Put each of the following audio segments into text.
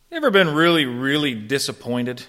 You ever been really, really disappointed?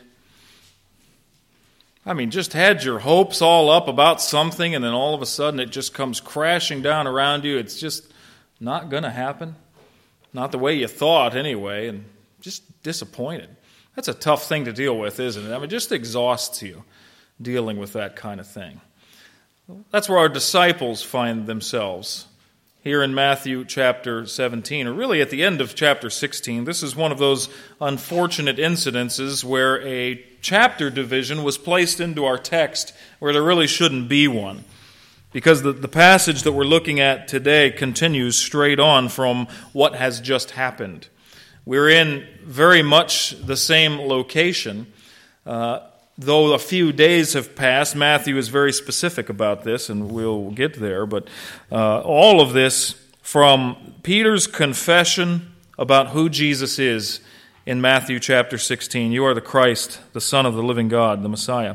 I mean, just had your hopes all up about something, and then all of a sudden it just comes crashing down around you. It's just not going to happen. Not the way you thought, anyway, and just disappointed. That's a tough thing to deal with, isn't it? I mean, it just exhausts you dealing with that kind of thing. That's where our disciples find themselves here in Matthew chapter 17, or really at the end of chapter 16. This is one of those unfortunate incidences where a chapter division was placed into our text where there really shouldn't be one. Because the passage that we're looking at today continues straight on from what has just happened. We're in very much the same location. Though a few days have passed, Matthew is very specific about this, and we'll get there. But all of this from Peter's confession about who Jesus is in Matthew chapter 16. You are the Christ, the Son of the living God, the Messiah.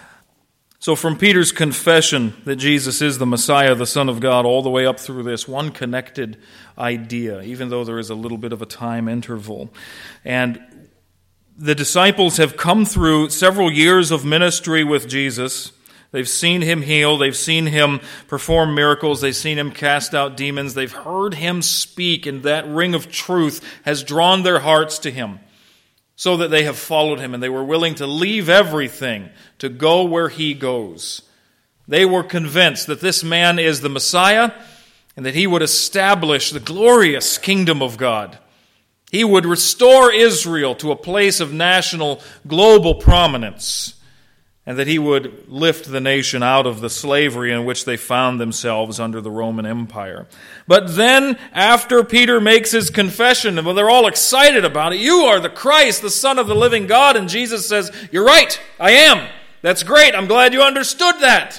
So from Peter's confession that Jesus is the Messiah, the Son of God, all the way up through this one connected idea, even though there is a little bit of a time interval. And the disciples have come through several years of ministry with Jesus. They've seen him heal. They've seen him perform miracles. They've seen him cast out demons. They've heard him speak, and that ring of truth has drawn their hearts to him so that they have followed him, and they were willing to leave everything to go where he goes. They were convinced that this man is the Messiah and that he would establish the glorious kingdom of God. He would restore Israel to a place of national, global prominence, and that he would lift the nation out of the slavery in which they found themselves under the Roman Empire. But then, after Peter makes his confession, well, they're all excited about it. You are the Christ, the Son of the living God. And Jesus says, you're right, I am. That's great. I'm glad you understood that.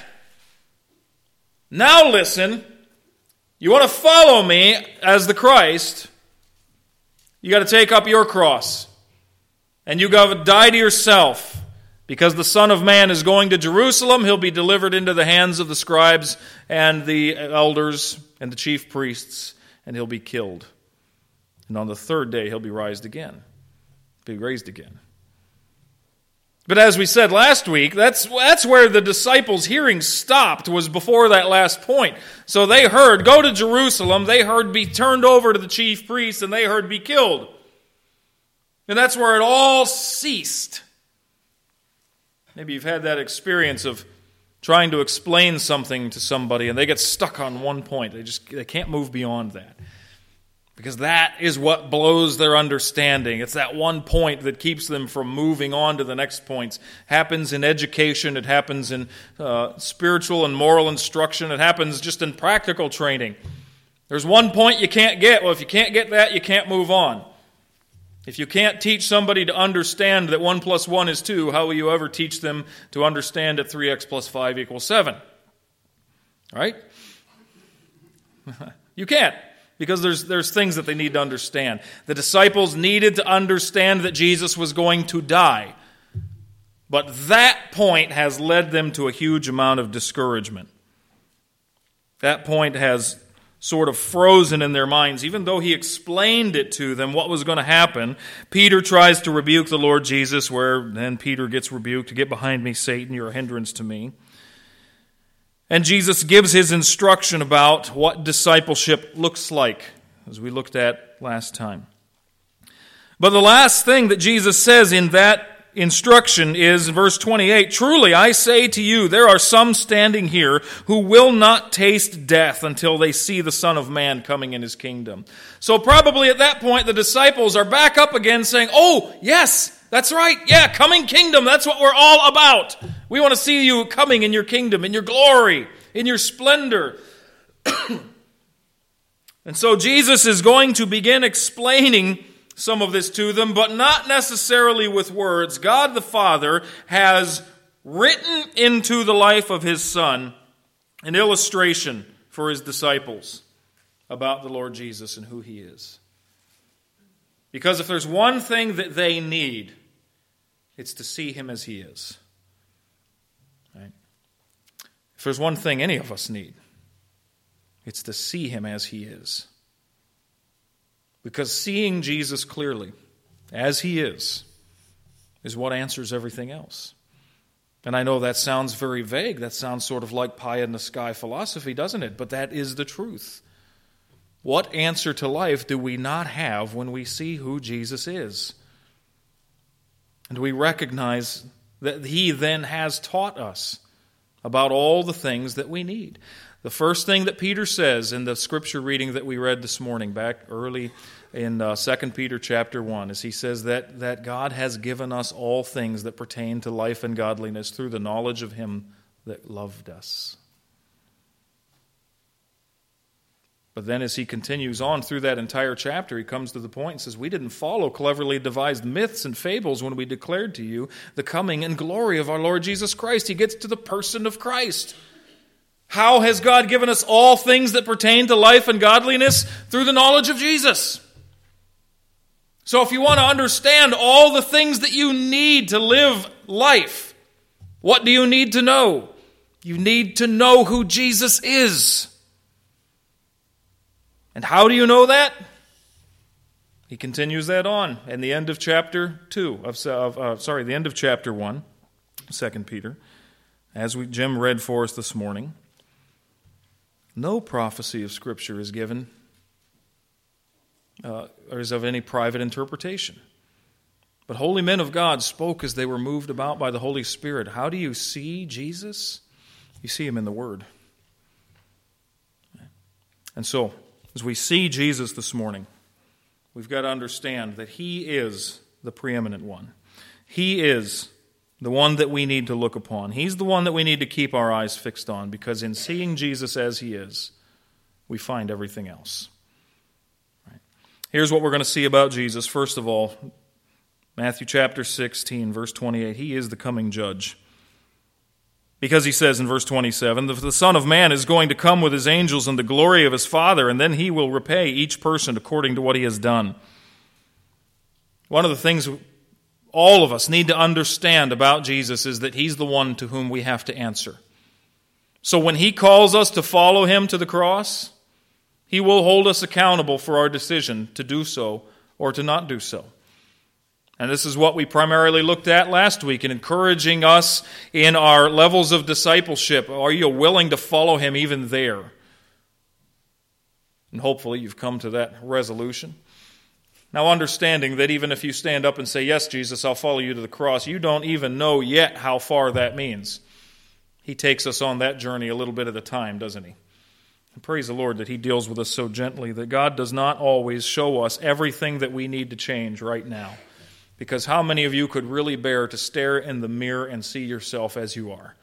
Now listen, you want to follow me as the Christ, you got to take up your cross. And you got to die to yourself. Because the Son of Man is going to Jerusalem, he'll be delivered into the hands of the scribes and the elders and the chief priests, and he'll be killed. And on the third day, he'll be raised again. But as we said last week, that's where the disciples' hearing stopped, was before that last point. So they heard, go to Jerusalem, they heard be turned over to the chief priests, and they heard be killed. And that's where it all ceased. Maybe you've had that experience of trying to explain something to somebody and they get stuck on one point. They can't move beyond that. Because that is what blows their understanding. It's that one point that keeps them from moving on to the next points. It happens in education. It happens in spiritual and moral instruction. It happens just in practical training. There's one point you can't get. Well, if you can't get that, you can't move on. If you can't teach somebody to understand that 1 + 1 is 2, how will you ever teach them to understand that 3x + 5 = 7? Right? You can't, because there's things that they need to understand. The disciples needed to understand that Jesus was going to die. But that point has led them to a huge amount of discouragement. That point has sort of frozen in their minds. Even though he explained it to them, what was going to happen, Peter tries to rebuke the Lord Jesus, where then Peter gets rebuked, "Get behind me, Satan, you're a hindrance to me." And Jesus gives his instruction about what discipleship looks like, as we looked at last time. But the last thing that Jesus says in that instruction is verse 28, "Truly I say to you, there are some standing here who will not taste death until they see the Son of Man coming in his kingdom." So probably at that point the disciples are back up again saying, "Oh, yes, that's right. Yeah, coming kingdom, that's what we're all about. We want to see you coming in your kingdom, in your glory, in your splendor." And so Jesus is going to begin explaining some of this to them, but not necessarily with words. God the Father has written into the life of his Son an illustration for his disciples about the Lord Jesus and who he is. Because if there's one thing that they need, it's to see him as he is. Right? If there's one thing any of us need, it's to see him as he is. Because seeing Jesus clearly as he is what answers everything else. And I know that sounds very vague. That sounds sort of like pie-in-the-sky philosophy, doesn't it? But that is the truth. What answer to life do we not have when we see who Jesus is? And we recognize that he then has taught us about all the things that we need. The first thing that Peter says in the scripture reading that we read this morning, back early in 2 Peter chapter 1, is he says that God has given us all things that pertain to life and godliness through the knowledge of him that loved us. But then as he continues on through that entire chapter, he comes to the point and says, we didn't follow cleverly devised myths and fables when we declared to you the coming and glory of our Lord Jesus Christ. He gets to the person of Christ. How has God given us all things that pertain to life and godliness? Through the knowledge of Jesus. So if you want to understand all the things that you need to live life, what do you need to know? You need to know who Jesus is. And how do you know that? He continues that on in the end of chapter 1, 2 Peter, as Jim read for us this morning. No prophecy of Scripture is given or is of any private interpretation. But holy men of God spoke as they were moved about by the Holy Spirit. How do you see Jesus? You see him in the Word. And so, as we see Jesus this morning, we've got to understand that he is the preeminent one. He is the one that we need to look upon. He's the one that we need to keep our eyes fixed on, because in seeing Jesus as he is, we find everything else. Right. Here's what we're going to see about Jesus. First of all, Matthew chapter 16, verse 28, he is the coming judge. Because he says in verse 27, the Son of Man is going to come with his angels in the glory of his Father, and then he will repay each person according to what he has done. One of the things all of us need to understand about Jesus is that he's the one to whom we have to answer. So when he calls us to follow him to the cross, he will hold us accountable for our decision to do so or to not do so. And this is what we primarily looked at last week in encouraging us in our levels of discipleship. Are you willing to follow him even there? And hopefully you've come to that resolution. Now, understanding that even if you stand up and say, yes, Jesus, I'll follow you to the cross, you don't even know yet how far that means. He takes us on that journey a little bit at a time, doesn't he? And praise the Lord that he deals with us so gently, that God does not always show us everything that we need to change right now. Because how many of you could really bear to stare in the mirror and see yourself as you are?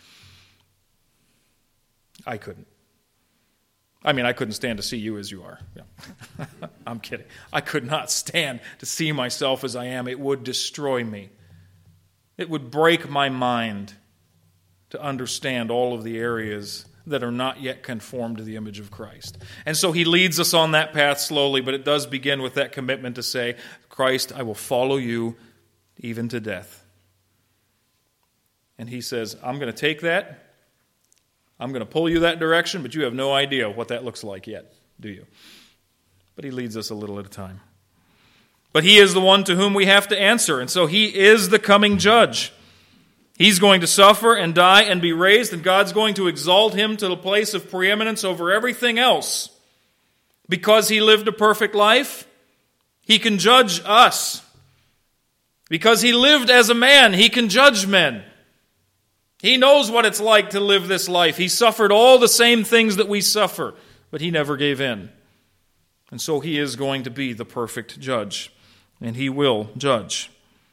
I couldn't. I couldn't stand to see you as you are. Yeah. I'm kidding. I could not stand to see myself as I am. It would destroy me. It would break my mind to understand all of the areas that are not yet conformed to the image of Christ. And so he leads us on that path slowly, but it does begin with that commitment to say, Christ, I will follow you even to death. And he says, I'm going to take that. I'm going to pull you that direction, but you have no idea what that looks like yet, do you? But he leads us a little at a time. But he is the one to whom we have to answer, and so he is the coming judge. He's going to suffer and die and be raised, and God's going to exalt him to the place of preeminence over everything else. Because he lived a perfect life, he can judge us. Because he lived as a man, he can judge men. He knows what it's like to live this life. He suffered all the same things that we suffer, but he never gave in. And so he is going to be the perfect judge, and he will judge.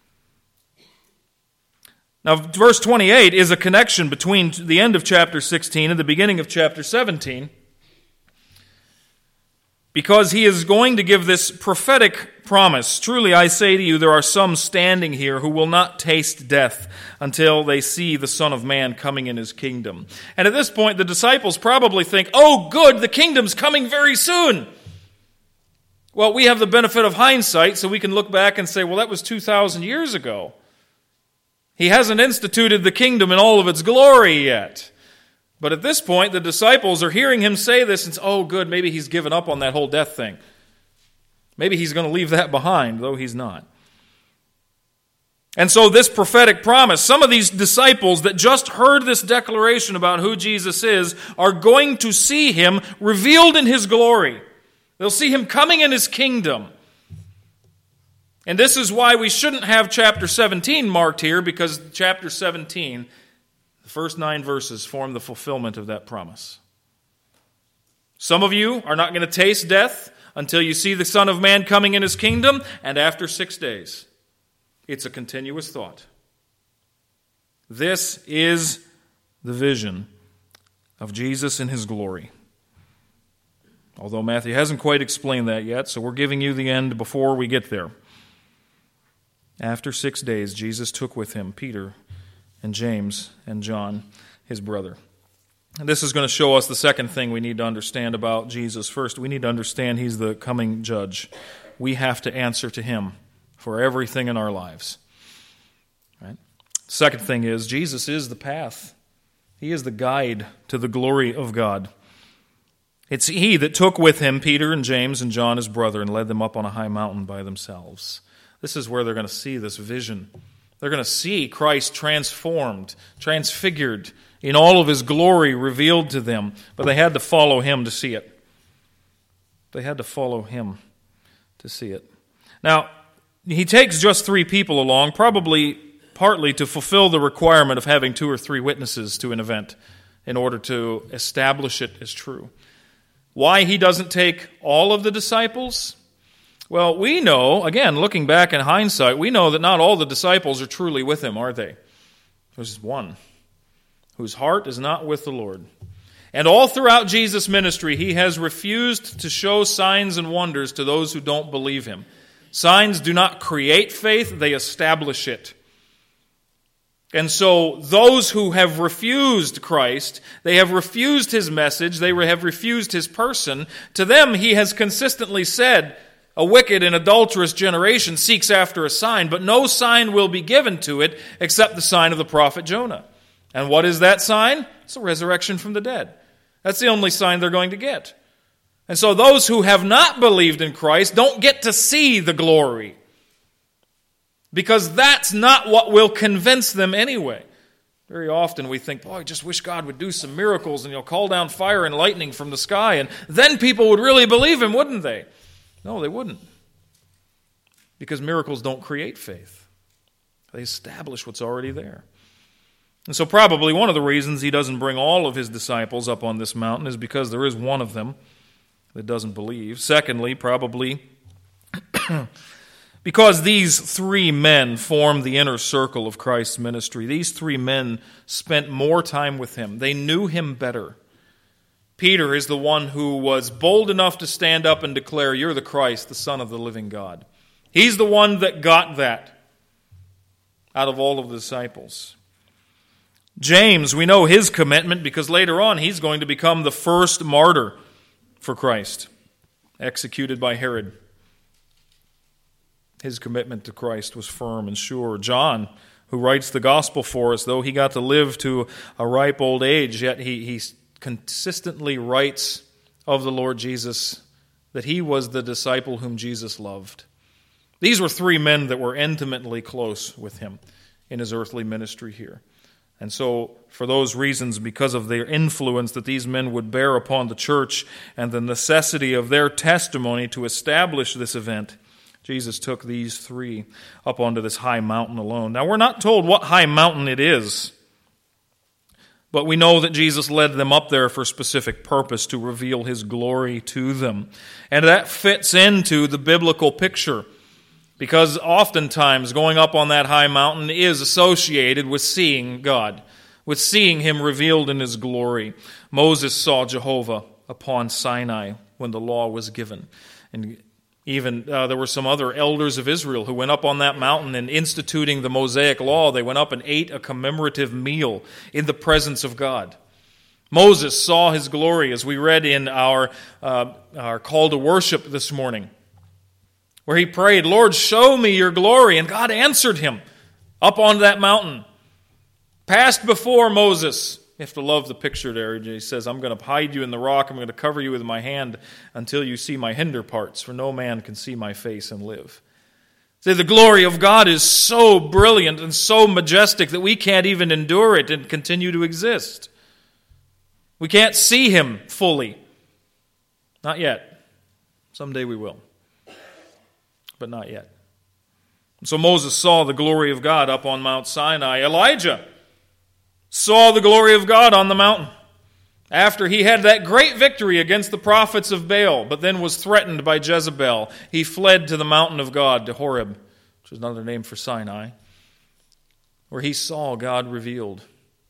Now, verse 28 is a connection between the end of chapter 16 and the beginning of chapter 17, because he is going to give this prophetic promise. Truly, I say to you, there are some standing here who will not taste death until they see the Son of Man coming in his kingdom. And at this point, the disciples probably think, oh, good, the kingdom's coming very soon. Well, we have the benefit of hindsight, so we can look back and say, well, that was 2,000 years ago. He hasn't instituted the kingdom in all of its glory yet. But at this point, the disciples are hearing him say this and say, oh, good, maybe he's given up on that whole death thing. Maybe he's going to leave that behind, though he's not. And so this prophetic promise, some of these disciples that just heard this declaration about who Jesus is are going to see him revealed in his glory. They'll see him coming in his kingdom. And this is why we shouldn't have chapter 17 marked here, because chapter 17, the first 9 verses, form the fulfillment of that promise. Some of you are not going to taste death until you see the Son of Man coming in his kingdom, and after 6 days. It's a continuous thought. This is the vision of Jesus in his glory. Although Matthew hasn't quite explained that yet, so we're giving you the end before we get there. After 6 days, Jesus took with him Peter and James and John, his brother. And this is going to show us the second thing we need to understand about Jesus. First, we need to understand he's the coming judge. We have to answer to him for everything in our lives. Right? Second thing is, Jesus is the path. He is the guide to the glory of God. It's he that took with him Peter and James and John, his brother, and led them up on a high mountain by themselves. This is where they're going to see this vision. They're going to see Christ transformed, transfigured, in all of his glory revealed to them. But they had to follow him to see it. They had to follow him to see it. Now, he takes just 3 people along, probably partly to fulfill the requirement of having 2 or 3 witnesses to an event in order to establish it as true. Why he doesn't take all of the disciples? Well, we know, again, looking back in hindsight, we know that not all the disciples are truly with him, are they? There's one whose heart is not with the Lord. And all throughout Jesus' ministry, he has refused to show signs and wonders to those who don't believe him. Signs do not create faith, they establish it. And so those who have refused Christ, they have refused his message, they have refused his person, to them he has consistently said, a wicked and adulterous generation seeks after a sign, but no sign will be given to it except the sign of the prophet Jonah. And what is that sign? It's a resurrection from the dead. That's the only sign they're going to get. And so those who have not believed in Christ don't get to see the glory, because that's not what will convince them anyway. Very often we think, boy, I just wish God would do some miracles and call down fire and lightning from the sky, and then people would really believe him, wouldn't they? No, they wouldn't. Because miracles don't create faith. They establish what's already there. And so probably one of the reasons he doesn't bring all of his disciples up on this mountain is because there is one of them that doesn't believe. Secondly, probably because these 3 men form the inner circle of Christ's ministry. These 3 men spent more time with him. They knew him better. Peter is the one who was bold enough to stand up and declare, "You're the Christ, the Son of the living God." He's the one that got that out of all of the disciples. James, we know his commitment because later on he's going to become the first martyr for Christ, executed by Herod. His commitment to Christ was firm and sure. John, who writes the gospel for us, though he got to live to a ripe old age, yet he consistently writes of the Lord Jesus that he was the disciple whom Jesus loved. These were 3 men that were intimately close with him in his earthly ministry here. And so, for those reasons, because of their influence that these men would bear upon the church and the necessity of their testimony to establish this event, Jesus took these 3 up onto this high mountain alone. Now, we're not told what high mountain it is, but we know that Jesus led them up there for a specific purpose, to reveal his glory to them. And that fits into the biblical picture, because oftentimes going up on that high mountain is associated with seeing God, with seeing him revealed in his glory. Moses saw Jehovah upon Sinai when the law was given. And even there were some other elders of Israel who went up on that mountain, and instituting the Mosaic law, they went up and ate a commemorative meal in the presence of God. Moses saw his glory, as we read in our call to worship this morning, where he prayed, "Lord, show me your glory." And God answered him up on that mountain. Passed before Moses. You have to love the picture there. He says, "I'm going to hide you in the rock. I'm going to cover you with my hand until you see my hinder parts, for no man can see my face and live." See, the glory of God is so brilliant and so majestic that we can't even endure it and continue to exist. We can't see Him fully. Not yet. Someday we will. But not yet. So Moses saw the glory of God up on Mount Sinai. Elijah saw the glory of God on the mountain after he had that great victory against the prophets of Baal, but then was threatened by Jezebel. He fled to the mountain of God, to Horeb, which is another name for Sinai, where he saw God revealed.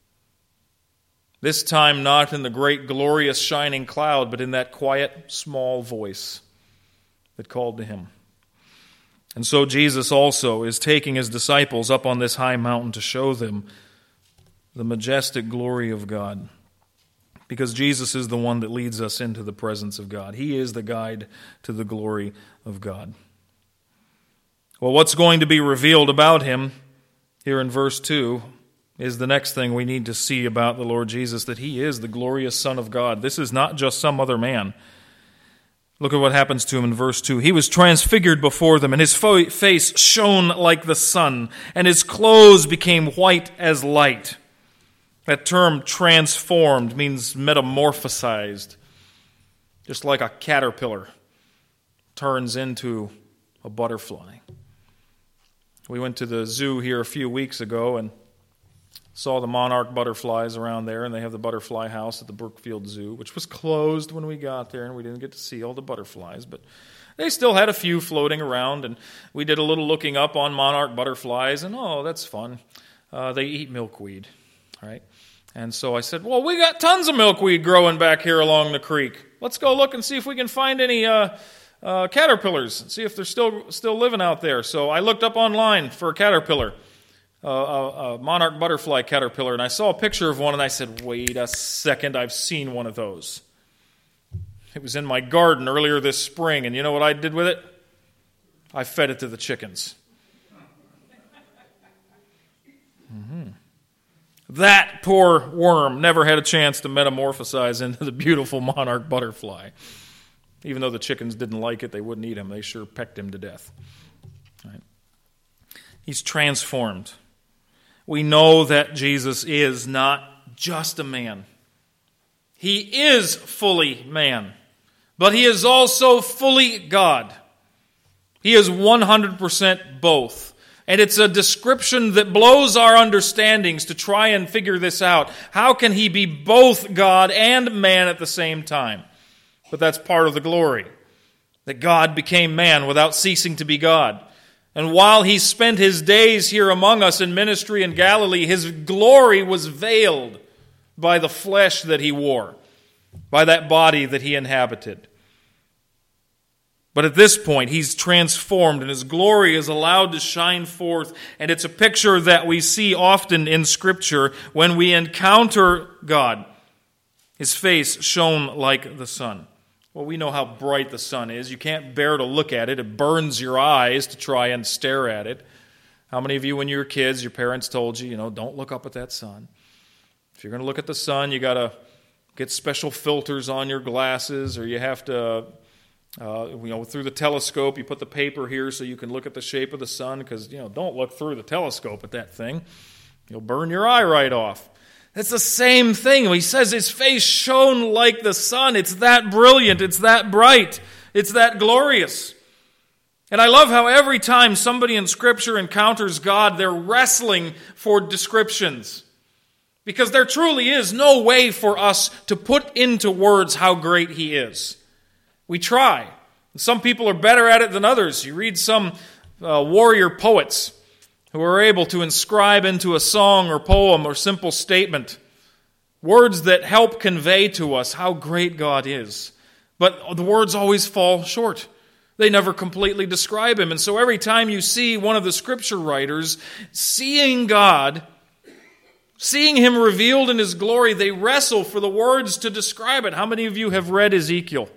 This time not in the great glorious shining cloud, but in that quiet small voice that called to him. And so Jesus also is taking his disciples up on this high mountain to show them the majestic glory of God. Because Jesus is the one that leads us into the presence of God. He is the guide to the glory of God. Well, what's going to be revealed about him here in verse 2 is the next thing we need to see about the Lord Jesus, that he is the glorious Son of God. This is not just some other man. Look at what happens to him in verse 2. He was transfigured before them, and his face shone like the sun, and his clothes became white as light. That term transformed means metamorphosized. Just like a caterpillar turns into a butterfly. We went to the zoo here a few weeks ago and saw the monarch butterflies around there, and they have the butterfly house at the Brookfield Zoo, which was closed when we got there, and we didn't get to see all the butterflies, but they still had a few floating around, and we did a little looking up on monarch butterflies, and that's fun. They eat milkweed, right? And so I said, well, we got tons of milkweed growing back here along the creek. Let's go look and see if we can find any caterpillars, see if they're still living out there. So I looked up online for a caterpillar. A monarch butterfly caterpillar, and I saw a picture of one, and I said, wait a second, I've seen one of those. It was in my garden earlier this spring, and you know what I did with it? I fed it to the chickens. That poor worm never had a chance to metamorphosize into the beautiful monarch butterfly. Even though the chickens didn't like it, they wouldn't eat him. They sure pecked him to death. Right? He's transformed. We know that Jesus is not just a man. He is fully man, but he is also fully God. He is 100% both. And it's a description that blows our understandings to try and figure this out. How can he be both God and man at the same time? But that's part of the glory, that God became man without ceasing to be God. And while he spent his days here among us in ministry in Galilee, his glory was veiled by the flesh that he wore, by that body that he inhabited. But at this point, he's transformed, and his glory is allowed to shine forth. And it's a picture that we see often in Scripture when we encounter God. His face shone like the sun. Well, we know how bright the sun is. You can't bear to look at it. It burns your eyes to try and stare at it. How many of you, when you were kids, your parents told you, don't look up at that sun? If you're going to look at the sun, you got to get special filters on your glasses, or you have to, through the telescope, you put the paper here so you can look at the shape of the sun, because, don't look through the telescope at that thing. You'll burn your eye right off. It's the same thing. He says his face shone like the sun. It's that brilliant. It's that bright. It's that glorious. And I love how every time somebody in Scripture encounters God, they're wrestling for descriptions. Because there truly is no way for us to put into words how great he is. We try. Some people are better at it than others. You read some warrior poets who are able to inscribe into a song or poem or simple statement words that help convey to us how great God is. But the words always fall short. They never completely describe him. And so every time you see one of the Scripture writers seeing God, seeing him revealed in his glory, they wrestle for the words to describe it. How many of you have read Ezekiel?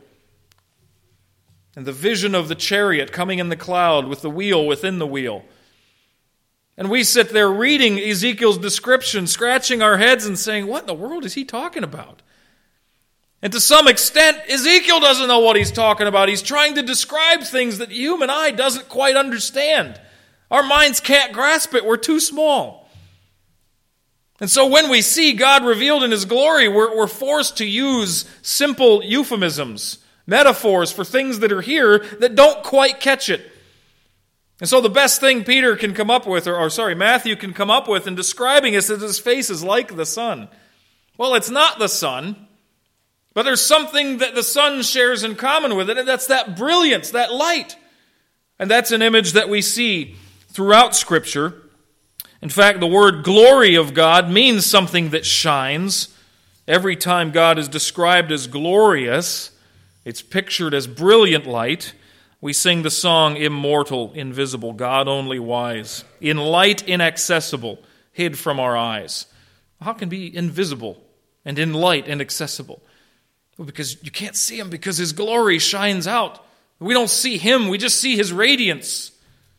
And the vision of the chariot coming in the cloud with the wheel within the wheel. And we sit there reading Ezekiel's description, scratching our heads and saying, what in the world is he talking about? And to some extent, Ezekiel doesn't know what he's talking about. He's trying to describe things that the human eye doesn't quite understand. Our minds can't grasp it. We're too small. And so when we see God revealed in His glory, we're forced to use simple euphemisms, metaphors for things that are here that don't quite catch it. And so the best thing Peter can come up with, Matthew can come up with in describing is that his face is like the sun. Well, it's not the sun, but there's something that the sun shares in common with it, and that's that brilliance, that light. And that's an image that we see throughout Scripture. In fact, the word glory of God means something that shines. Every time God is described as glorious, it's pictured as brilliant light. We sing the song, Immortal, Invisible, God only wise, in light inaccessible, hid from our eyes. How can he be invisible and in light inaccessible? Well, because you can't see Him, because His glory shines out. We don't see Him, we just see His radiance.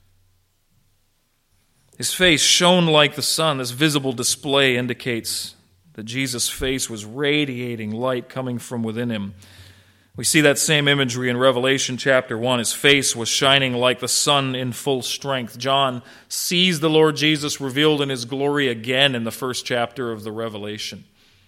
His face shone like the sun. This visible display indicates that Jesus' face was radiating light coming from within Him. We see that same imagery in Revelation chapter 1. His face was shining like the sun in full strength. John sees the Lord Jesus revealed in His glory again in the first chapter of the Revelation.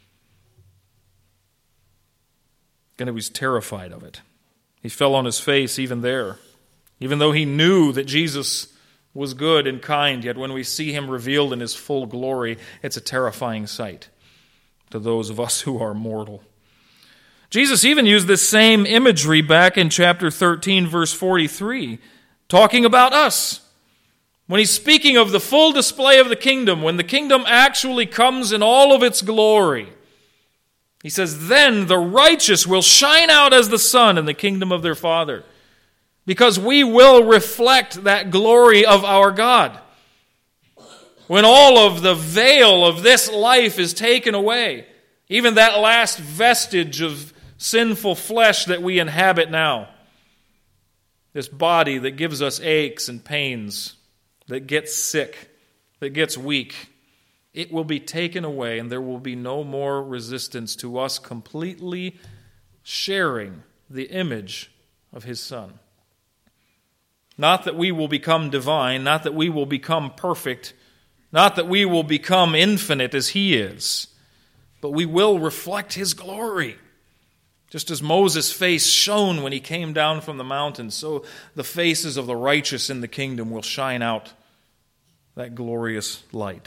And he was terrified of it. He fell on his face even there. Even though he knew that Jesus was good and kind, yet when we see Him revealed in His full glory, it's a terrifying sight to those of us who are mortal. Jesus even used this same imagery back in chapter 13, verse 43, talking about us. When He's speaking of the full display of the kingdom, when the kingdom actually comes in all of its glory, He says, "Then the righteous will shine out as the sun in the kingdom of their Father," because we will reflect that glory of our God. When all of the veil of this life is taken away, even that last vestige of sinful flesh that we inhabit now, this body that gives us aches and pains, that gets sick, that gets weak, it will be taken away, and there will be no more resistance to us completely sharing the image of His Son. Not that we will become divine, not that we will become perfect, not that we will become infinite as He is, but we will reflect His glory. Just as Moses' face shone when he came down from the mountain, so the faces of the righteous in the kingdom will shine out that glorious light.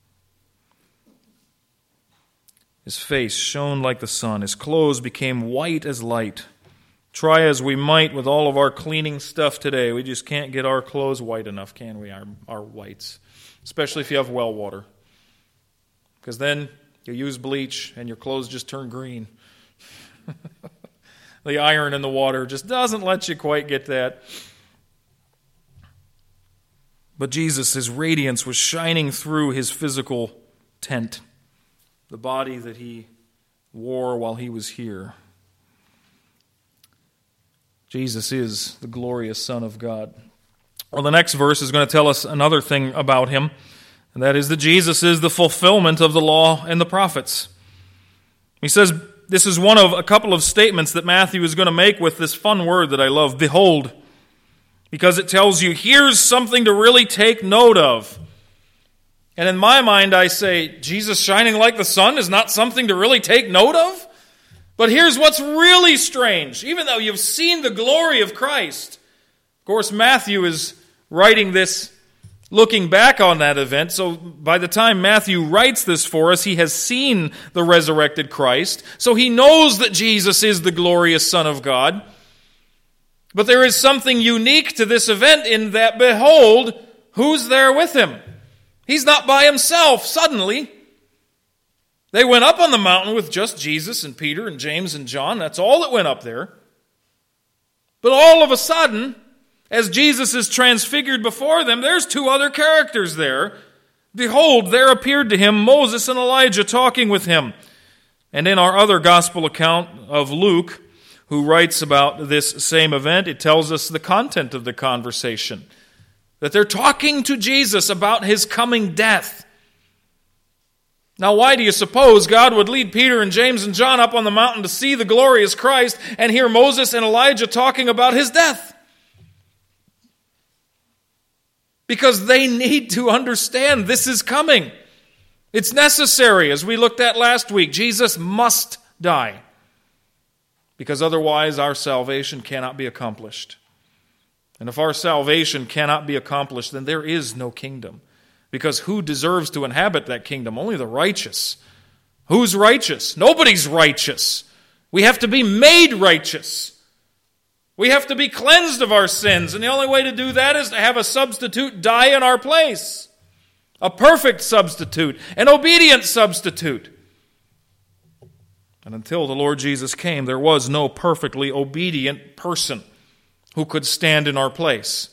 His face shone like the sun. His clothes became white as light. Try as we might with all of our cleaning stuff today, we just can't get our clothes white enough, can we? Our whites. Especially if you have well water. Because then you use bleach and your clothes just turn green. The iron in the water just doesn't let you quite get that. But Jesus, His radiance was shining through His physical tent, the body that He wore while He was here. Jesus is the glorious Son of God. Well, the next verse is going to tell us another thing about Him, and that is that Jesus is the fulfillment of the law and the prophets. He says, this is one of a couple of statements that Matthew is going to make with this fun word that I love, behold, because it tells you, here's something to really take note of. And in my mind, I say, Jesus shining like the sun is not something to really take note of? But here's what's really strange. Even though you've seen the glory of Christ, of course, Matthew is writing this looking back on that event, so by the time Matthew writes this for us, he has seen the resurrected Christ, so he knows that Jesus is the glorious Son of God. But there is something unique to this event in that, behold, who's there with Him? He's not by Himself, suddenly. They went up on the mountain with just Jesus and Peter and James and John. That's all that went up there. But all of a sudden, as Jesus is transfigured before them, there's two other characters there. Behold, there appeared to Him Moses and Elijah talking with Him. And in our other gospel account of Luke, who writes about this same event, it tells us the content of the conversation. That they're talking to Jesus about His coming death. Now, why do you suppose God would lead Peter and James and John up on the mountain to see the glorious Christ and hear Moses and Elijah talking about his death? Because they need to understand this is coming. It's necessary, as we looked at last week. Jesus must die, because otherwise our salvation cannot be accomplished. And if our salvation cannot be accomplished, then there is no kingdom. Because who deserves to inhabit that kingdom? Only the righteous. Who's righteous? Nobody's righteous. We have to be made righteous. We have to be cleansed of our sins, and the only way to do that is to have a substitute die in our place. A perfect substitute, an obedient substitute. And until the Lord Jesus came, there was no perfectly obedient person who could stand in our place.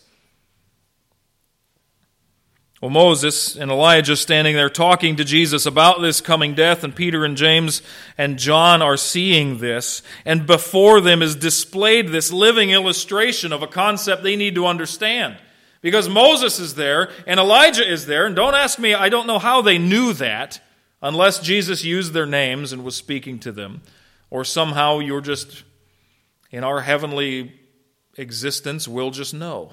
Well, Moses and Elijah standing there talking to Jesus about this coming death, and Peter and James and John are seeing this, and before them is displayed this living illustration of a concept they need to understand. Because Moses is there, and Elijah is there, and don't ask me, I don't know how they knew that, unless Jesus used their names and was speaking to them, or somehow you're just, in our heavenly existence, we'll just know.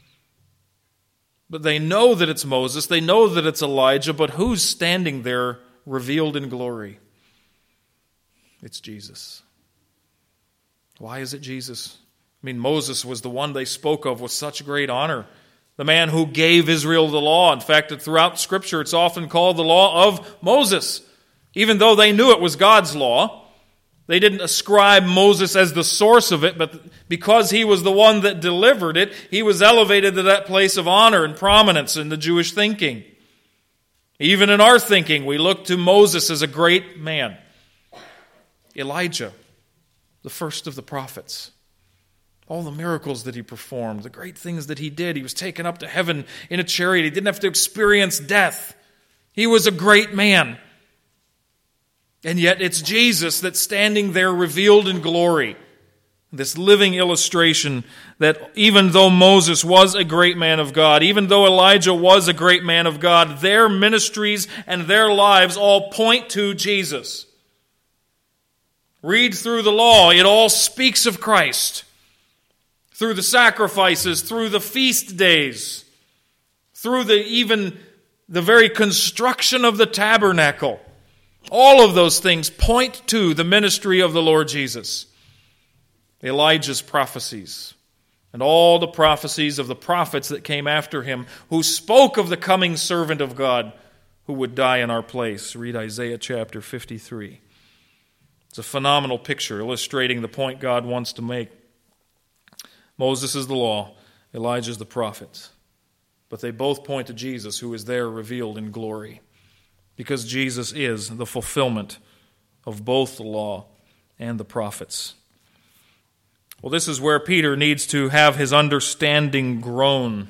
But they know that it's Moses, they know that it's Elijah, but who's standing there revealed in glory? It's Jesus. Why is it Jesus? I mean, Moses was the one they spoke of with such great honor. The man who gave Israel the law. In fact, throughout Scripture, it's often called the law of Moses. Even though they knew it was God's law, they didn't ascribe Moses as the source of it, but because he was the one that delivered it, he was elevated to that place of honor and prominence in the Jewish thinking. Even in our thinking, we look to Moses as a great man. Elijah, the first of the prophets. All the miracles that he performed, the great things that he did. He was taken up to heaven in a chariot. He didn't have to experience death. He was a great man. And yet it's Jesus that's standing there revealed in glory. This living illustration that even though Moses was a great man of God, even though Elijah was a great man of God, their ministries and their lives all point to Jesus. Read through the law, it all speaks of Christ. Through the sacrifices, through the feast days, through even the very construction of the tabernacle. All of those things point to the ministry of the Lord Jesus. Elijah's prophecies and all the prophecies of the prophets that came after him who spoke of the coming servant of God who would die in our place. Read Isaiah chapter 53. It's a phenomenal picture illustrating the point God wants to make. Moses is the law, Elijah is the prophet. But they both point to Jesus, who is there revealed in glory. Because Jesus is the fulfillment of both the law and the prophets. Well, this is where Peter needs to have his understanding grown.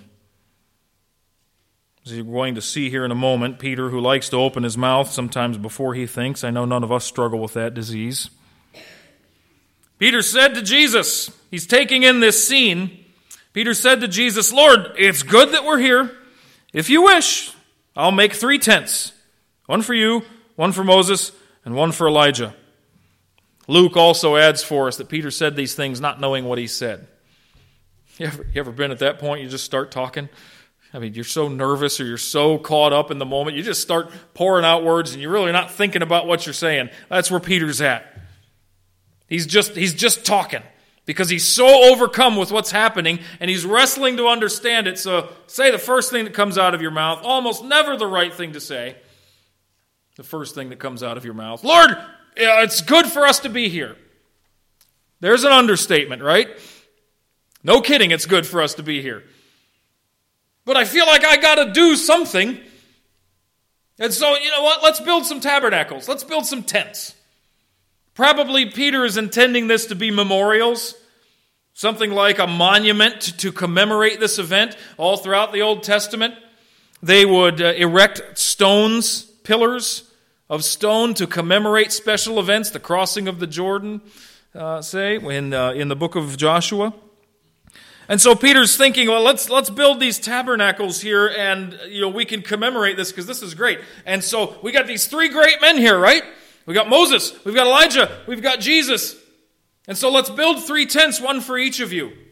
As you're going to see here in a moment, Peter, who likes to open his mouth sometimes before he thinks. I know none of us struggle with that disease. Peter said to Jesus, he's taking in this scene. Peter said to Jesus, Lord, it's good that we're here. If you wish, I'll make 3 tents. One for you, one for Moses, and one for Elijah. Luke also adds for us that Peter said these things not knowing what he said. You ever been at that point, you just start talking? I mean, you're so nervous or you're so caught up in the moment, you just start pouring out words and you're really not thinking about what you're saying. That's where Peter's at. He's just talking because he's so overcome with what's happening and he's wrestling to understand it. So say the first thing that comes out of your mouth, almost never the right thing to say. The first thing that comes out of your mouth, Lord, it's good for us to be here. There's an understatement, right? No kidding, it's good for us to be here. But I feel like I got to do something. And so, you know what? Let's build some tabernacles. Let's build some tents. Probably Peter is intending this to be memorials, something like a monument to commemorate this event. All throughout the Old Testament, they would erect stones, pillars of stone to commemorate special events, the crossing of the Jordan, in the book of Joshua. And so Peter's thinking, well, let's build these tabernacles here, and we can commemorate this because this is great. And so we got these three great men here, right? We got Moses, we've got Elijah, we've got Jesus. And so let's build 3 tents, one for each of you.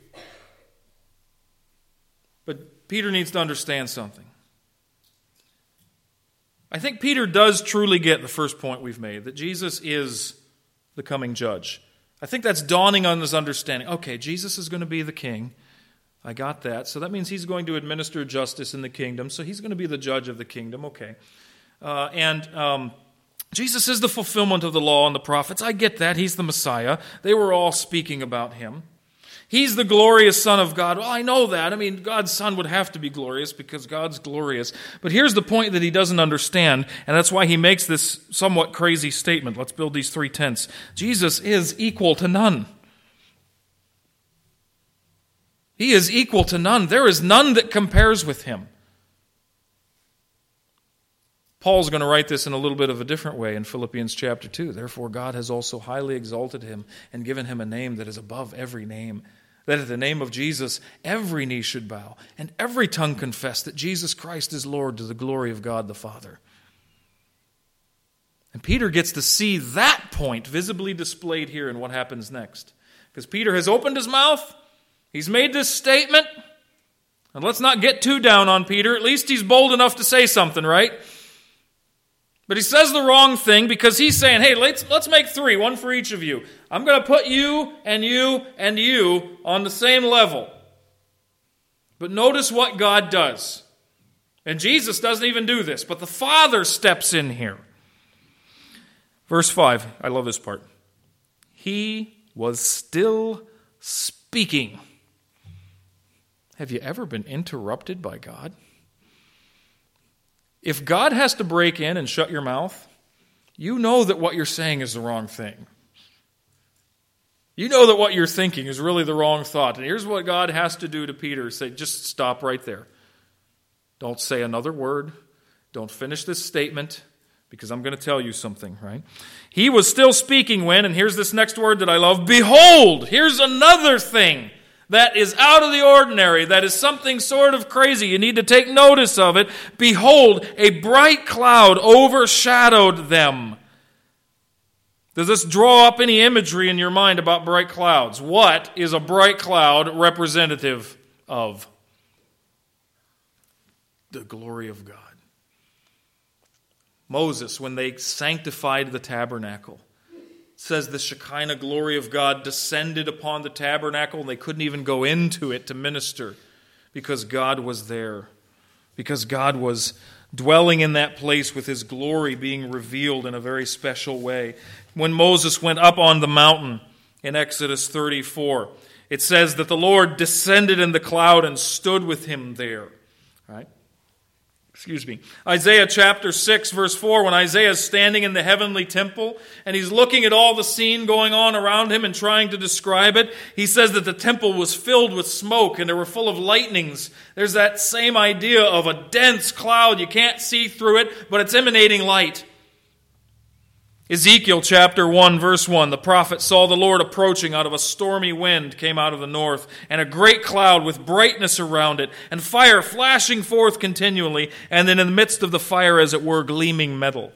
But Peter needs to understand something. I think Peter does truly get the first point we've made, that Jesus is the coming judge. I think that's dawning on his understanding. Okay, Jesus is going to be the king. I got that. So that means he's going to administer justice in the kingdom. So he's going to be the judge of the kingdom. Okay. Jesus is the fulfillment of the law and the prophets. I get that. He's the Messiah. They were all speaking about him. He's the glorious Son of God. Well, I know that. I mean, God's Son would have to be glorious because God's glorious. But here's the point that he doesn't understand, and that's why he makes this somewhat crazy statement. Let's build these 3 tents. Jesus is equal to none. He is equal to none. There is none that compares with him. Paul's going to write this in a little bit of a different way in Philippians chapter 2. Therefore God has also highly exalted him and given him a name that is above every name, that at the name of Jesus every knee should bow and every tongue confess that Jesus Christ is Lord, to the glory of God the Father. And Peter gets to see that point visibly displayed here in what happens next. Because Peter has opened his mouth, he's made this statement, and let's not get too down on Peter. At least he's bold enough to say something, right? But he says the wrong thing because he's saying, hey, let's make 3, one for each of you. I'm going to put you and you and you on the same level. But notice what God does. And Jesus doesn't even do this, but the Father steps in here. Verse 5, I love this part. He was still speaking. Have you ever been interrupted by God? If God has to break in and shut your mouth, you know that what you're saying is the wrong thing. You know that what you're thinking is really the wrong thought. And here's what God has to do to Peter. Say, just stop right there. Don't say another word. Don't finish this statement, because I'm going to tell you something, right? He was still speaking when, and here's this next word that I love, behold, here's another thing that is out of the ordinary, that is something sort of crazy. You need to take notice of it. Behold, a bright cloud overshadowed them. Does this draw up any imagery in your mind about bright clouds? What is a bright cloud representative of? The glory of God. Moses, when they sanctified the tabernacle, says the Shekinah glory of God descended upon the tabernacle, and they couldn't even go into it to minister because God was there, because God was dwelling in that place with his glory being revealed in a very special way. When Moses went up on the mountain in Exodus 34, it says that the Lord descended in the cloud and stood with him there. Right? Isaiah chapter 6, verse 4, when Isaiah is standing in the heavenly temple and he's looking at all the scene going on around him and trying to describe it, he says that the temple was filled with smoke and they were full of lightnings. There's that same idea of a dense cloud. You can't see through it, but it's emanating light. Ezekiel chapter 1, verse 1, the prophet saw the Lord approaching out of a stormy wind came out of the north, and a great cloud with brightness around it, and fire flashing forth continually, and then in the midst of the fire, as it were, gleaming metal.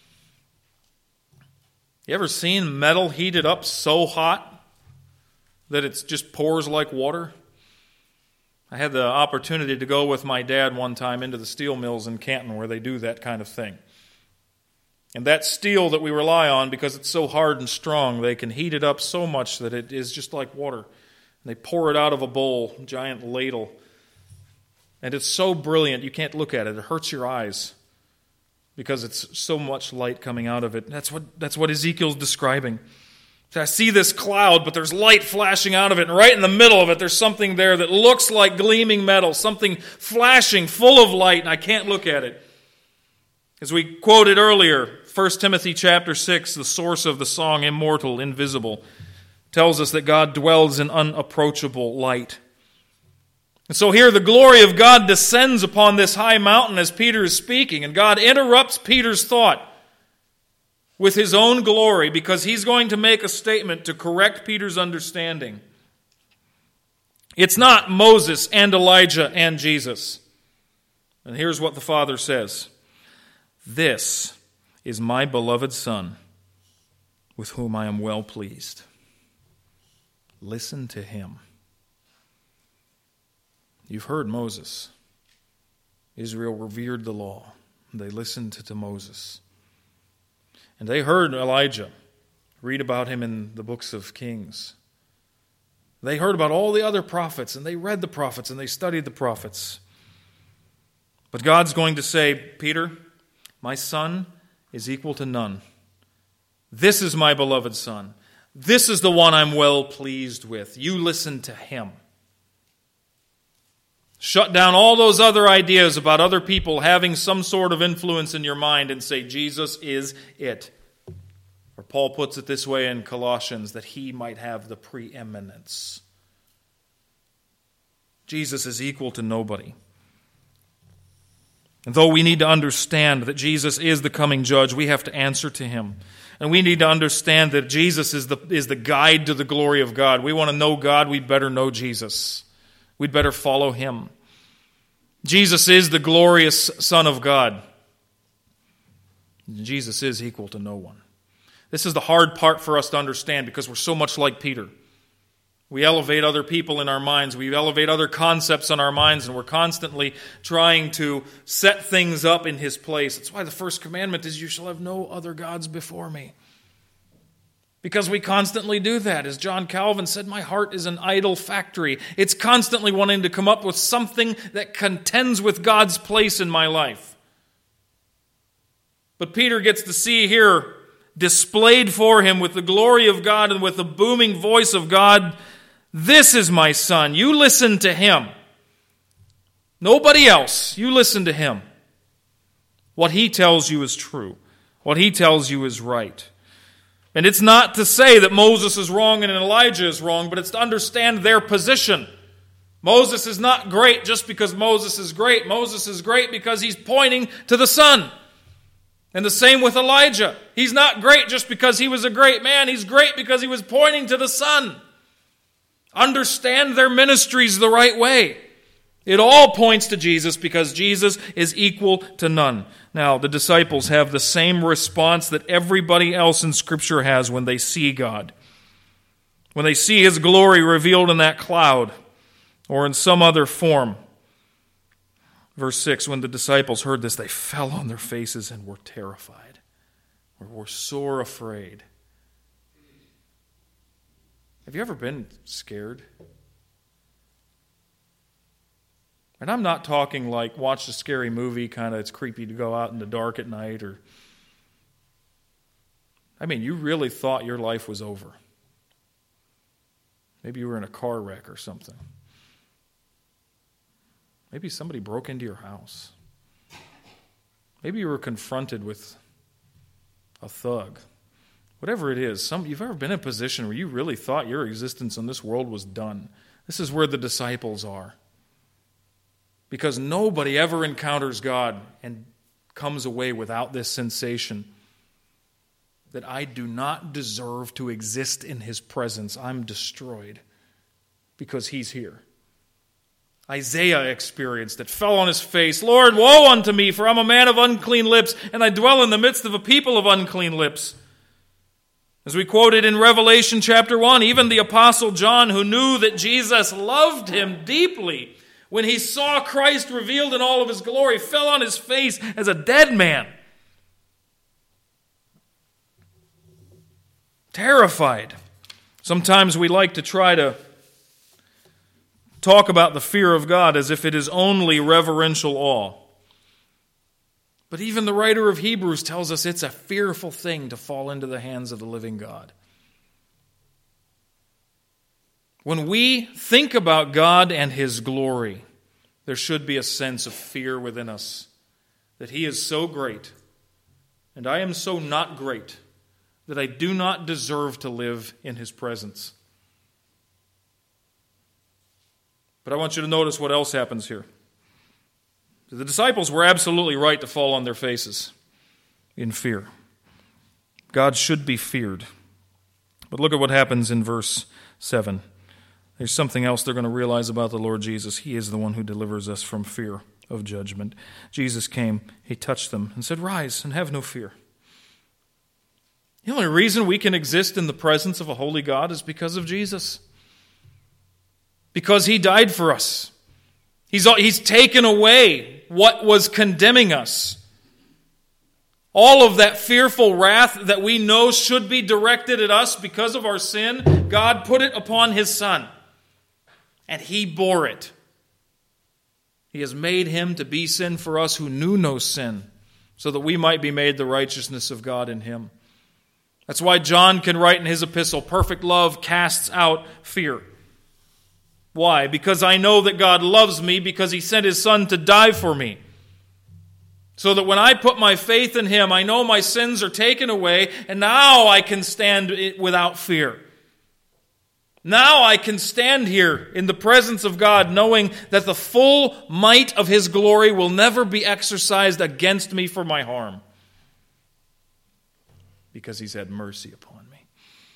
You ever seen metal heated up so hot that it just pours like water? I had the opportunity to go with my dad one time into the steel mills in Canton where they do that kind of thing. And that steel that we rely on, because it's so hard and strong, they can heat it up so much that it is just like water. And they pour it out of a bowl, a giant ladle. And it's so brilliant, you can't look at it. It hurts your eyes because it's so much light coming out of it. That's what Ezekiel's describing. So I see this cloud, but there's light flashing out of it. And right in the middle of it, there's something there that looks like gleaming metal, something flashing, full of light, and I can't look at it. As we quoted earlier, 1 Timothy chapter 6, the source of the song Immortal, Invisible, tells us that God dwells in unapproachable light. And so here the glory of God descends upon this high mountain as Peter is speaking, and God interrupts Peter's thought with his own glory because he's going to make a statement to correct Peter's understanding. It's not Moses and Elijah and Jesus. And here's what the Father says. This is my beloved Son, with whom I am well pleased. Listen to him. You've heard Moses. Israel revered the law. They listened to Moses. And they heard Elijah. Read about him in the books of Kings. They heard about all the other prophets, and they read the prophets, and they studied the prophets. But God's going to say, Peter, my son is equal to none. This is my beloved Son. This is the one I'm well pleased with. You listen to him. Shut down all those other ideas about other people having some sort of influence in your mind and say, Jesus is it. Or Paul puts it this way in Colossians, that he might have the preeminence. Jesus is equal to nobody. And though we need to understand that Jesus is the coming judge, we have to answer to him. And we need to understand that Jesus is the guide to the glory of God. We want to know God, we'd better know Jesus. We'd better follow him. Jesus is the glorious Son of God. Jesus is equal to no one. This is the hard part for us to understand because we're so much like Peter. We elevate other people in our minds. We elevate other concepts in our minds, and we're constantly trying to set things up in his place. That's why the first commandment is, you shall have no other gods before me. Because we constantly do that. As John Calvin said, my heart is an idol factory. It's constantly wanting to come up with something that contends with God's place in my life. But Peter gets to see here, displayed for him with the glory of God and with the booming voice of God, this is my Son. You listen to him. Nobody else. You listen to him. What he tells you is true. What he tells you is right. And it's not to say that Moses is wrong and Elijah is wrong, but it's to understand their position. Moses is not great just because Moses is great. Moses is great because he's pointing to the Son. And the same with Elijah. He's not great just because he was a great man. He's great because he was pointing to the Son. Understand their ministries the right way. It all points to Jesus because Jesus is equal to none. Now, the disciples have the same response that everybody else in Scripture has when they see God. When they see his glory revealed in that cloud or in some other form. Verse 6, when the disciples heard this, they fell on their faces and were terrified, or were sore afraid. Have you ever been scared? And I'm not talking like watch a scary movie, kind of it's creepy to go out in the dark at night, or you really thought your life was over. Maybe you were in a car wreck or something. Maybe somebody broke into your house. Maybe you were confronted with a thug. Whatever it is, you've ever been in a position where you really thought your existence in this world was done. This is where the disciples are. Because nobody ever encounters God and comes away without this sensation that I do not deserve to exist in his presence. I'm destroyed because he's here. Isaiah experienced it, fell on his face. Lord, woe unto me, for I'm a man of unclean lips, and I dwell in the midst of a people of unclean lips. As we quoted in Revelation chapter 1, even the Apostle John, who knew that Jesus loved him deeply, when he saw Christ revealed in all of his glory, fell on his face as a dead man. Terrified. Sometimes we like to try to talk about the fear of God as if it is only reverential awe. But even the writer of Hebrews tells us it's a fearful thing to fall into the hands of the living God. When we think about God and his glory, there should be a sense of fear within us that he is so great and I am so not great that I do not deserve to live in his presence. But I want you to notice what else happens here. The disciples were absolutely right to fall on their faces in fear. God should be feared. But look at what happens in verse 7. There's something else they're going to realize about the Lord Jesus. He is the one who delivers us from fear of judgment. Jesus came, he touched them and said, "Rise and have no fear." The only reason we can exist in the presence of a holy God is because of Jesus. Because he died for us. He's taken away what was condemning us. All of that fearful wrath that we know should be directed at us because of our sin, God put it upon his Son. And he bore it. He has made him to be sin for us who knew no sin, so that we might be made the righteousness of God in him. That's why John can write in his epistle, "Perfect love casts out fear." Why? Because I know that God loves me because he sent his Son to die for me. So that when I put my faith in him, I know my sins are taken away, and now I can stand without fear. Now I can stand here in the presence of God knowing that the full might of his glory will never be exercised against me for my harm. Because he's had mercy upon me.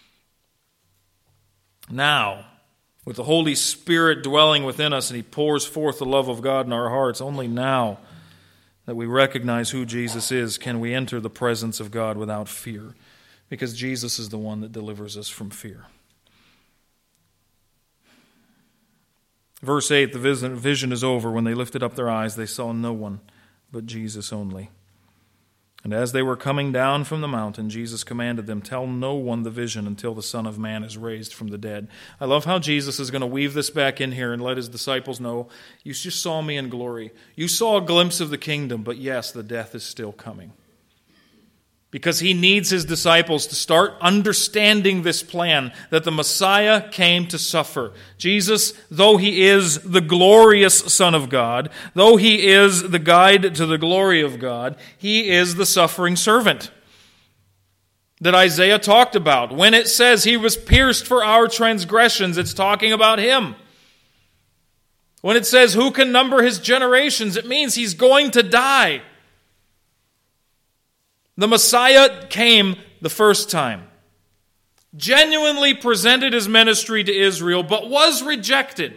Now, with the Holy Spirit dwelling within us and he pours forth the love of God in our hearts, only now that we recognize who Jesus is can we enter the presence of God without fear. Because Jesus is the one that delivers us from fear. Verse 8, the vision is over. When they lifted up their eyes, they saw no one but Jesus only. And as they were coming down from the mountain, Jesus commanded them, "Tell no one the vision until the Son of Man is raised from the dead." I love how Jesus is going to weave this back in here and let his disciples know, you just saw me in glory. You saw a glimpse of the kingdom, but yes, the death is still coming. Because he needs his disciples to start understanding this plan, that the Messiah came to suffer. Jesus, though he is the glorious Son of God, though he is the guide to the glory of God, he is the suffering servant that Isaiah talked about. When it says he was pierced for our transgressions, it's talking about him. When it says who can number his generations, it means he's going to die. The Messiah came the first time, genuinely presented his ministry to Israel, but was rejected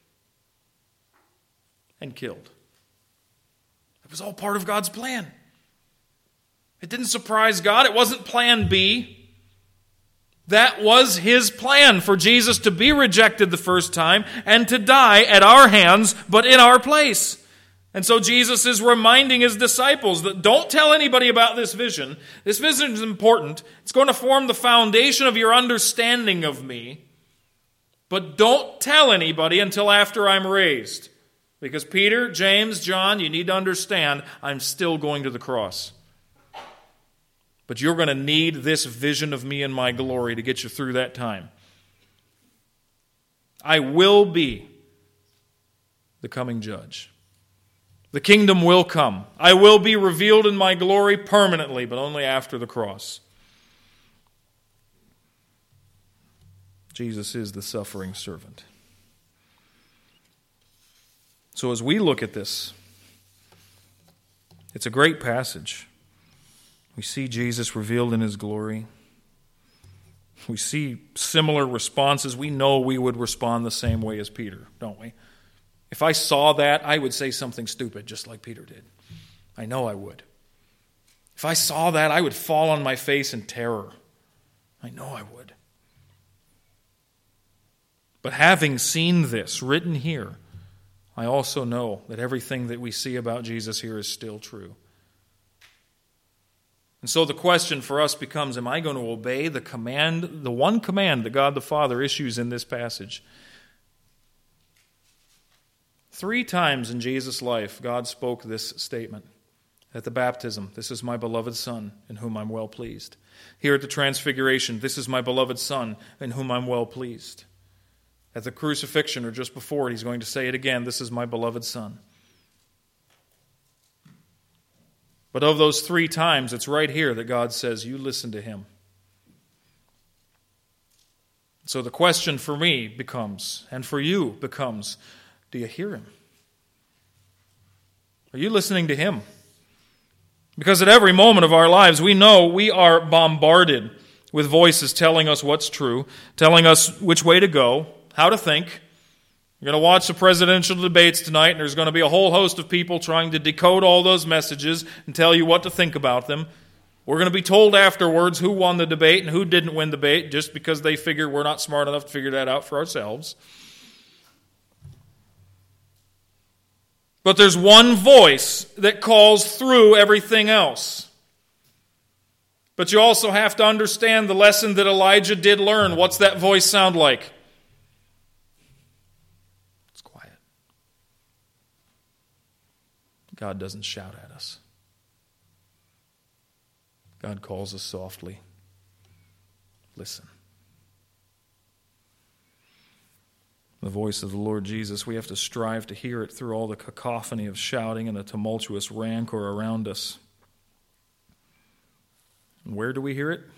and killed. It was all part of God's plan. It didn't surprise God. It wasn't plan B. That was his plan, for Jesus to be rejected the first time and to die at our hands, but in our place. And so Jesus is reminding his disciples that don't tell anybody about this vision. This vision is important. It's going to form the foundation of your understanding of me. But don't tell anybody until after I'm raised. Because Peter, James, John, you need to understand, I'm still going to the cross. But you're going to need this vision of me and my glory to get you through that time. I will be the coming judge. The kingdom will come. I will be revealed in my glory permanently, but only after the cross. Jesus is the suffering servant. So as we look at this, it's a great passage. We see Jesus revealed in his glory. We see similar responses. We know we would respond the same way as Peter, don't we? If I saw that, I would say something stupid, just like Peter did. I know I would. If I saw that, I would fall on my face in terror. I know I would. But having seen this written here, I also know that everything that we see about Jesus here is still true. And so the question for us becomes, am I going to obey the command, the one command that God the Father issues in this passage? 3 times in Jesus' life, God spoke this statement. At the baptism, "This is my beloved Son, in whom I'm well pleased." Here at the Transfiguration, "This is my beloved Son, in whom I'm well pleased." At the crucifixion, or just before it, he's going to say it again, "This is my beloved Son." But of those 3 times, it's right here that God says, you listen to him. So the question for me becomes, and for you becomes, do you hear him? Are you listening to him? Because at every moment of our lives, we know we are bombarded with voices telling us what's true, telling us which way to go, how to think. You're going to watch the presidential debates tonight, and there's going to be a whole host of people trying to decode all those messages and tell you what to think about them. We're going to be told afterwards who won the debate and who didn't win the debate, just because they figure we're not smart enough to figure that out for ourselves. But there's one voice that calls through everything else. But you also have to understand the lesson that Elijah did learn. What's that voice sound like? It's quiet. God doesn't shout at us. God calls us softly. Listen. The voice of the Lord Jesus, we have to strive to hear it through all the cacophony of shouting and the tumultuous rancor around us. And where do we hear it?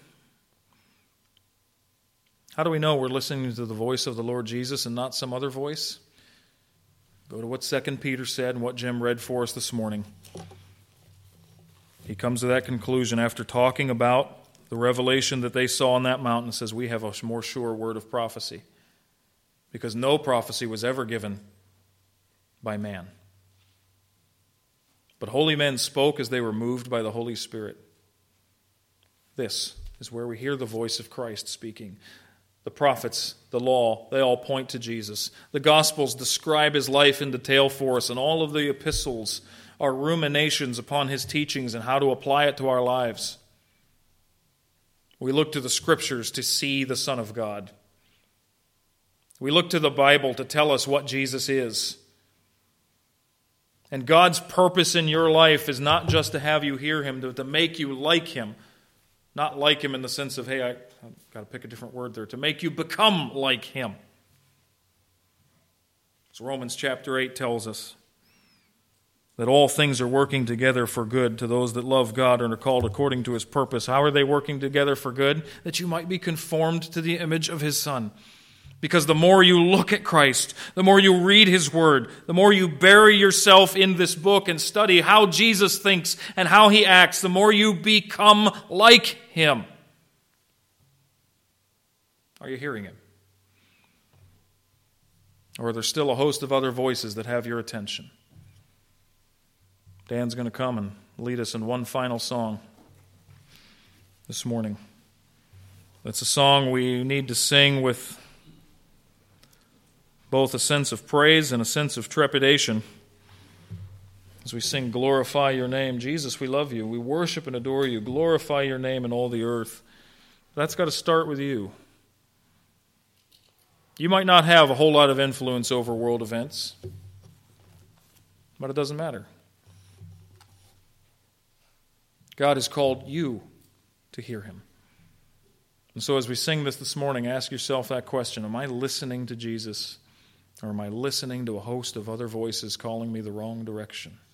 How do we know we're listening to the voice of the Lord Jesus and not some other voice? Go to what 2 Peter said and what Jim read for us this morning. He comes to that conclusion after talking about the revelation that they saw on that mountain, says we have a more sure word of prophecy. Because no prophecy was ever given by man. But holy men spoke as they were moved by the Holy Spirit. This is where we hear the voice of Christ speaking. The prophets, the law, they all point to Jesus. The Gospels describe his life in detail for us, and all of the epistles are ruminations upon his teachings and how to apply it to our lives. We look to the Scriptures to see the Son of God. We look to the Bible to tell us what Jesus is. And God's purpose in your life is not just to have you hear him, to make you like him. Not like him in the sense of, hey, I've got to pick a different word there. To make you become like him. As Romans chapter 8 tells us, that all things are working together for good to those that love God and are called according to his purpose. How are they working together for good? That you might be conformed to the image of his Son. Because the more you look at Christ, the more you read his word, the more you bury yourself in this book and study how Jesus thinks and how he acts, the more you become like him. Are you hearing him? Or are there still a host of other voices that have your attention? Dan's going to come and lead us in one final song this morning. It's a song we need to sing with both a sense of praise and a sense of trepidation. As we sing, glorify your name. Jesus, we love you. We worship and adore you. Glorify your name in all the earth. That's got to start with you. You might not have a whole lot of influence over world events, but it doesn't matter. God has called you to hear him. And so as we sing this morning, ask yourself that question. Am I listening to Jesus? Or am I listening to a host of other voices calling me the wrong direction?